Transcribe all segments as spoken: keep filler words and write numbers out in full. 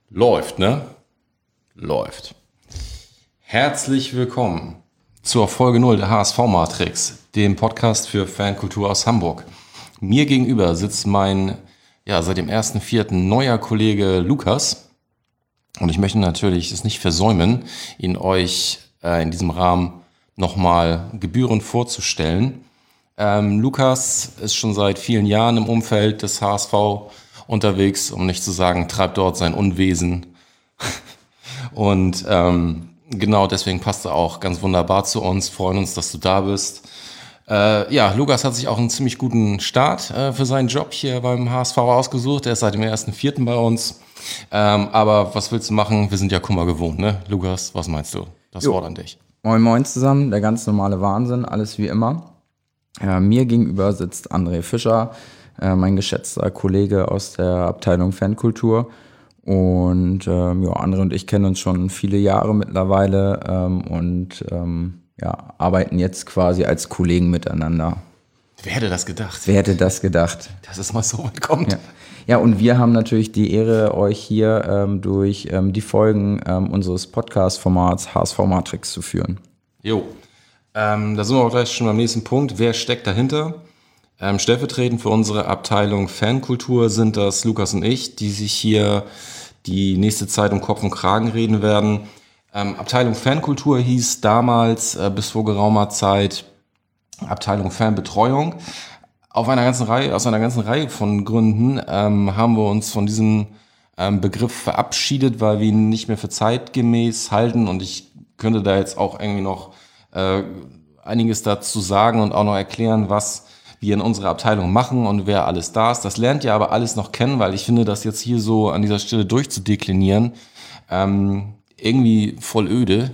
Läuft, ne? Läuft. Herzlich willkommen zur Folge null der H S V-Matrix, dem Podcast für Fankultur aus Hamburg. Mir gegenüber sitzt mein, ja, seit dem ersten vierten neuer Kollege Lukas. Und ich möchte natürlich es nicht versäumen, ihn euch äh, in diesem Rahmen nochmal gebührend vorzustellen. Ähm, Lukas ist schon seit vielen Jahren im Umfeld des H S V unterwegs, um nicht zu sagen, treibt dort sein Unwesen. Und ähm, genau deswegen passt er auch ganz wunderbar zu uns. Freuen uns, dass du da bist. Äh, ja, Lukas hat sich auch einen ziemlich guten Start äh, für seinen Job hier beim H S V ausgesucht. Er ist seit dem ersten vierten bei uns. Ähm, aber was willst du machen? Wir sind ja Kummer gewohnt, ne? Lukas, was meinst du? Das Jo. Wort an dich. Moin Moin zusammen, der ganz normale Wahnsinn, alles wie immer. Äh, mir gegenüber sitzt André Fischer, äh, mein geschätzter Kollege aus der Abteilung Fankultur. Und ähm, ja, André und ich kennen uns schon viele Jahre mittlerweile ähm, und ähm, ja, arbeiten jetzt quasi als Kollegen miteinander. Wer hätte das gedacht? Wer hätte das gedacht? Dass es mal so weit kommt. Ja. Ja, und wir haben natürlich die Ehre, euch hier ähm, durch ähm, die Folgen ähm, unseres Podcast-Formats H S V-Matrix zu führen. Jo, ähm, da sind wir auch gleich schon beim nächsten Punkt. Wer steckt dahinter? Ähm, stellvertretend für unsere Abteilung Fankultur sind das Lukas und ich, die sich hier die nächste Zeit um Kopf und Kragen reden werden. Ähm, Abteilung Fankultur hieß damals äh, bis vor geraumer Zeit Abteilung Fanbetreuung. Auf einer ganzen Reihe, aus einer ganzen Reihe von Gründen ähm, haben wir uns von diesem ähm, Begriff verabschiedet, weil wir ihn nicht mehr für zeitgemäß halten. Und ich könnte da jetzt auch irgendwie noch äh, einiges dazu sagen und auch noch erklären, was wir in unserer Abteilung machen und wer alles da ist. Das lernt ihr aber alles noch kennen, weil ich finde, das jetzt hier so an dieser Stelle durchzudeklinieren, ähm, irgendwie voll öde.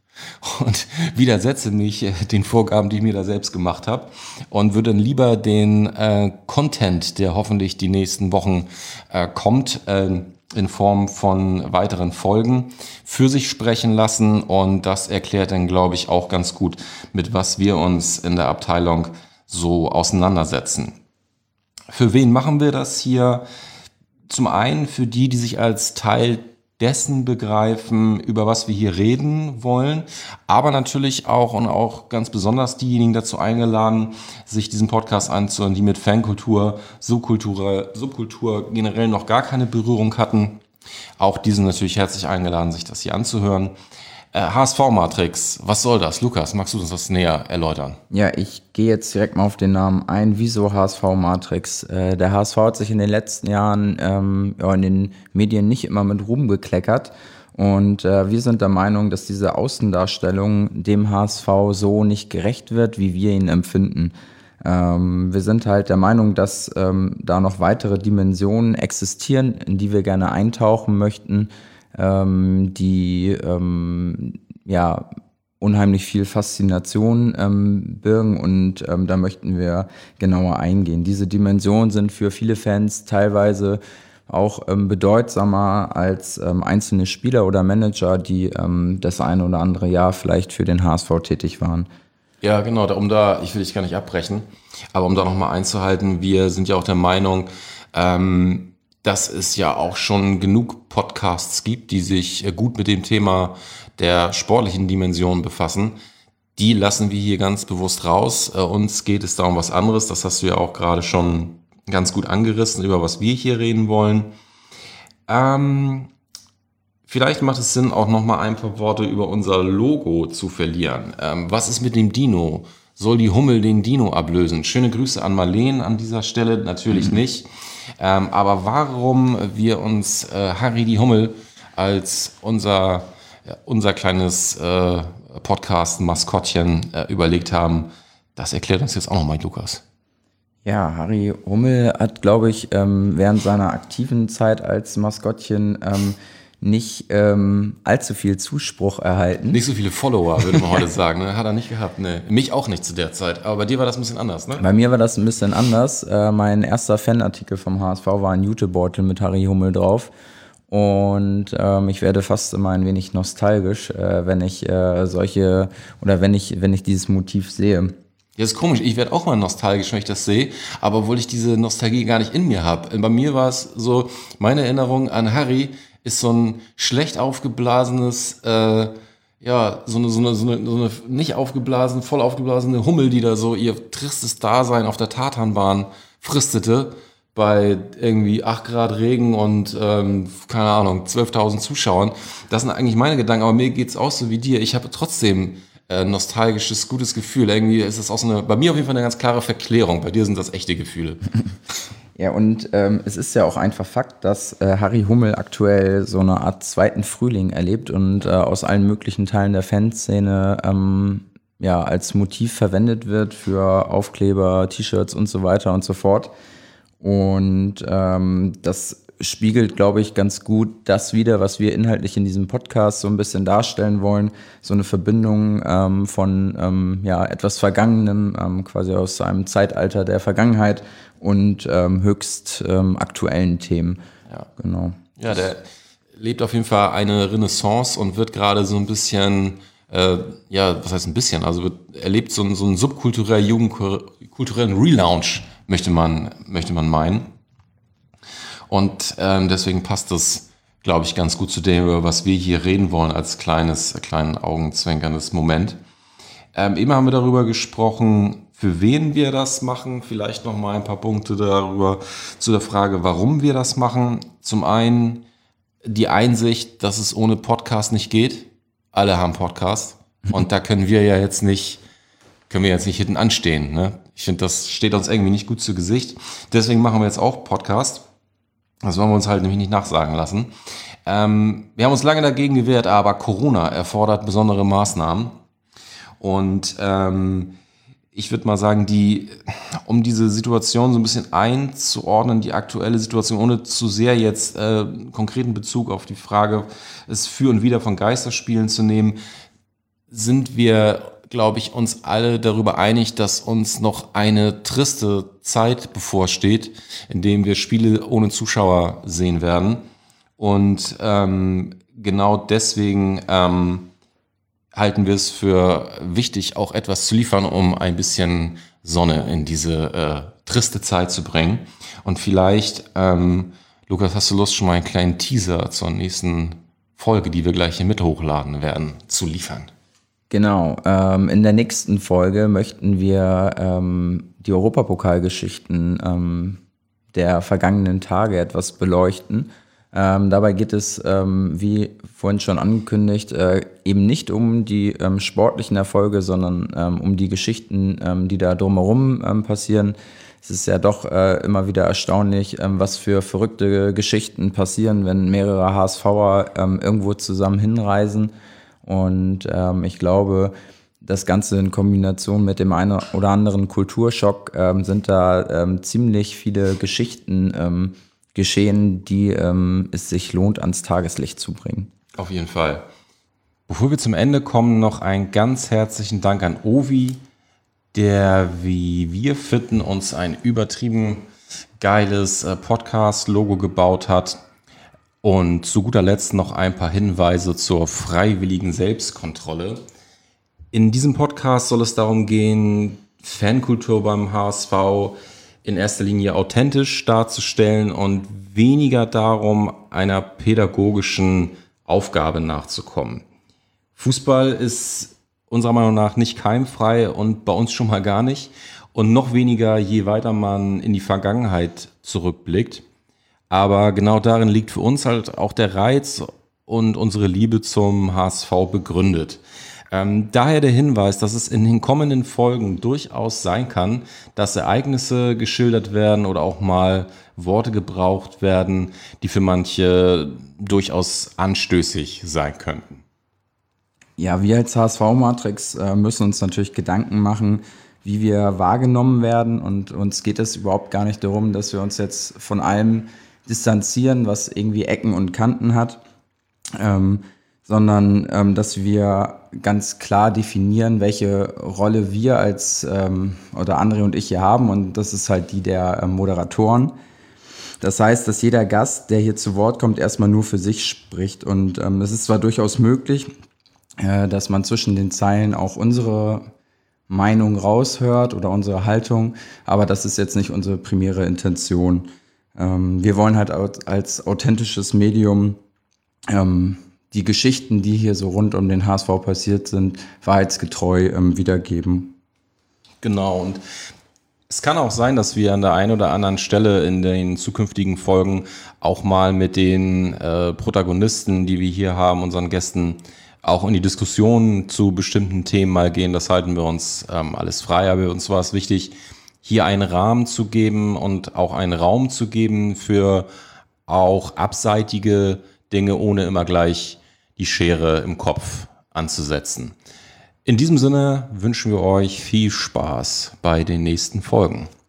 Und widersetze mich den Vorgaben, die ich mir da selbst gemacht habe und würde dann lieber den äh, Content, der hoffentlich die nächsten Wochen äh, kommt, äh, in Form von weiteren Folgen für sich sprechen lassen. Und das erklärt dann, glaube ich, auch ganz gut, mit was wir uns in der Abteilung so auseinandersetzen. Für wen machen wir das hier? Zum einen für die, die sich als Teil dessen begreifen, über was wir hier reden wollen, aber natürlich auch und auch ganz besonders diejenigen dazu eingeladen, sich diesen Podcast anzuhören, die mit Fankultur, Subkultur, Subkultur generell noch gar keine Berührung hatten. Auch die sind natürlich herzlich eingeladen, sich das hier anzuhören. Äh, H S V-Matrix, was soll das? Lukas, magst du uns das näher erläutern? Ja, ich gehe jetzt direkt mal auf den Namen ein. Wieso H S V-Matrix? Äh, der H S V hat sich in den letzten Jahren ähm, ja, in den Medien nicht immer mit Ruhm gekleckert. Und äh, wir sind der Meinung, dass diese Außendarstellung dem H S V so nicht gerecht wird, wie wir ihn empfinden. Ähm, wir sind halt der Meinung, dass ähm, da noch weitere Dimensionen existieren, in die wir gerne eintauchen möchten, ähm, die ähm, ja unheimlich viel Faszination ähm, birgen und ähm, da möchten wir genauer eingehen. Diese Dimensionen sind für viele Fans teilweise auch ähm, bedeutsamer als ähm, einzelne Spieler oder Manager, die ähm, das eine oder andere Jahr vielleicht für den H S V tätig waren. Ja, genau, um da, ich will dich gar nicht abbrechen, aber um da nochmal einzuhalten, wir sind ja auch der Meinung, ähm, dass es ja auch schon genug Podcasts gibt, die sich gut mit dem Thema der sportlichen Dimension befassen. Die lassen wir hier ganz bewusst raus. Uns geht es da um was anderes. Das hast du ja auch gerade schon ganz gut angerissen, über was wir hier reden wollen. Ähm, vielleicht macht es Sinn, auch noch mal ein paar Worte über unser Logo zu verlieren. Ähm, was ist mit dem Dino? Soll die Hummel den Dino ablösen? Schöne Grüße an Marleen an dieser Stelle. Natürlich mhm. nicht. Ähm, aber warum wir uns äh, Harry die Hummel als unser, ja, unser kleines äh, Podcast-Maskottchen äh, überlegt haben, das erklärt uns jetzt auch nochmal Lukas. Ja, Harry Hummel hat, glaube ich, ähm, während seiner aktiven Zeit als Maskottchen ähm, nicht ähm, allzu viel Zuspruch erhalten. Nicht so viele Follower, würde man heute sagen. Ne? Hat er nicht gehabt. Ne? Mich auch nicht zu der Zeit. Aber bei dir war das ein bisschen anders, ne? Bei mir war das ein bisschen anders. Äh, mein erster Fanartikel vom H S V war ein Jutebeutel mit Harry Hummel drauf. Und ähm, ich werde fast immer ein wenig nostalgisch, äh, wenn ich äh, solche oder wenn ich wenn ich dieses Motiv sehe. Ja, ist komisch. Ich werde auch mal nostalgisch, wenn ich das sehe, aber obwohl ich diese Nostalgie gar nicht in mir habe. Bei mir war es so, meine Erinnerung an Harry ist so ein schlecht aufgeblasenes, äh, ja, so eine, so eine, so eine, so eine nicht aufgeblasene, voll aufgeblasene Hummel, die da so ihr tristes Dasein auf der Tatanbahn fristete, bei irgendwie acht Grad Regen und, ähm, keine Ahnung, zwölftausend Zuschauern. Das sind eigentlich meine Gedanken, aber mir geht's auch so wie dir. Ich habe trotzdem äh, nostalgisches, gutes Gefühl. Irgendwie ist das auch so eine, bei mir auf jeden Fall eine ganz klare Verklärung. Bei dir sind das echte Gefühle. Ja, und ähm, es ist ja auch einfach Fakt, dass äh, Harry Hummel aktuell so eine Art zweiten Frühling erlebt und äh, aus allen möglichen Teilen der Fanszene ähm, ja, als Motiv verwendet wird für Aufkleber, T-Shirts und so weiter und so fort. Und ähm, das spiegelt, glaube ich, ganz gut das wider, was wir inhaltlich in diesem Podcast so ein bisschen darstellen wollen. So eine Verbindung ähm, von ähm, ja, etwas Vergangenem, ähm, quasi aus einem Zeitalter der Vergangenheit und ähm, höchst ähm, aktuellen Themen. Ja. Genau. Ja, der lebt auf jeden Fall eine Renaissance und wird gerade so ein bisschen, äh, ja, was heißt ein bisschen, also wird, erlebt so, einen- so einen subkulturellen, jugendkulturellen Relaunch, möchte man, möchte man meinen. Und ähm, deswegen passt das, glaube ich, ganz gut zu dem, über was wir hier reden wollen, als kleines, kleinen augenzwinkerndes Moment. Ähm, eben haben wir darüber gesprochen, für wen wir das machen. Vielleicht noch mal ein paar Punkte darüber zu der Frage, warum wir das machen. Zum einen die Einsicht, dass es ohne Podcast nicht geht. Alle haben Podcast. Und da können wir ja jetzt nicht, können wir jetzt nicht hinten anstehen. Ne? Ich finde, das steht uns irgendwie nicht gut zu Gesicht. Deswegen machen wir jetzt auch Podcast. Das wollen wir uns halt nämlich nicht nachsagen lassen. Ähm, wir haben uns lange dagegen gewehrt, aber Corona erfordert besondere Maßnahmen. Und ähm, ich würde mal sagen, die, um diese Situation so ein bisschen einzuordnen, die aktuelle Situation, ohne zu sehr jetzt äh, konkreten Bezug auf die Frage, es für und wider von Geisterspielen zu nehmen, sind wir, glaube ich, uns alle darüber einig, dass uns noch eine triste Zeit bevorsteht, in dem wir Spiele ohne Zuschauer sehen werden. Und ähm, genau deswegen ähm, halten wir es für wichtig, auch etwas zu liefern, um ein bisschen Sonne in diese äh, triste Zeit zu bringen. Und vielleicht, ähm, Lukas, hast du Lust, schon mal einen kleinen Teaser zur nächsten Folge, die wir gleich hier mit hochladen werden, zu liefern? Genau, ähm, in der nächsten Folge möchten wir ähm, die Europapokalgeschichten ähm, der vergangenen Tage etwas beleuchten. Ähm, dabei geht es, ähm, wie vorhin schon angekündigt, äh, eben nicht um die ähm, sportlichen Erfolge, sondern ähm, um die Geschichten, ähm, die da drumherum ähm, passieren. Es ist ja doch äh, immer wieder erstaunlich, ähm, was für verrückte Geschichten passieren, wenn mehrere HSVer ähm, irgendwo zusammen hinreisen. Und ähm, ich glaube, das Ganze in Kombination mit dem einen oder anderen Kulturschock ähm, sind da ähm, ziemlich viele Geschichten ähm, geschehen, die ähm, es sich lohnt, ans Tageslicht zu bringen. Auf jeden Fall. Bevor wir zum Ende kommen, noch einen ganz herzlichen Dank an Ovi, der, wie wir finden, uns ein übertrieben geiles äh, Podcast-Logo gebaut hat. Und zu guter Letzt noch ein paar Hinweise zur freiwilligen Selbstkontrolle. In diesem Podcast soll es darum gehen, Fankultur beim H S V in erster Linie authentisch darzustellen und weniger darum, einer pädagogischen Aufgabe nachzukommen. Fußball ist unserer Meinung nach nicht keimfrei und bei uns schon mal gar nicht. Und noch weniger, je weiter man in die Vergangenheit zurückblickt. Aber genau darin liegt für uns halt auch der Reiz und unsere Liebe zum H S V begründet. Ähm, daher der Hinweis, dass es in den kommenden Folgen durchaus sein kann, dass Ereignisse geschildert werden oder auch mal Worte gebraucht werden, die für manche durchaus anstößig sein könnten. Ja, wir als H S V-Matrix äh, müssen uns natürlich Gedanken machen, wie wir wahrgenommen werden. Und uns geht es überhaupt gar nicht darum, dass wir uns jetzt von allem distanzieren, was irgendwie Ecken und Kanten hat, ähm, sondern ähm, dass wir ganz klar definieren, welche Rolle wir als ähm, oder André und ich hier haben, und das ist halt die der äh, Moderatoren. Das heißt, dass jeder Gast, der hier zu Wort kommt, erstmal nur für sich spricht, und ähm, es ist zwar durchaus möglich, äh, dass man zwischen den Zeilen auch unsere Meinung raushört oder unsere Haltung, aber das ist jetzt nicht unsere primäre Intention. Wir wollen halt als authentisches Medium ähm, die Geschichten, die hier so rund um den H S V passiert sind, wahrheitsgetreu ähm, wiedergeben. Genau, und es kann auch sein, dass wir an der einen oder anderen Stelle in den zukünftigen Folgen auch mal mit den äh, Protagonisten, die wir hier haben, unseren Gästen, auch in die Diskussion zu bestimmten Themen mal gehen. Das halten wir uns ähm, alles frei, aber uns war es wichtig, hier einen Rahmen zu geben und auch einen Raum zu geben für auch abseitige Dinge, ohne immer gleich die Schere im Kopf anzusetzen. In diesem Sinne wünschen wir euch viel Spaß bei den nächsten Folgen.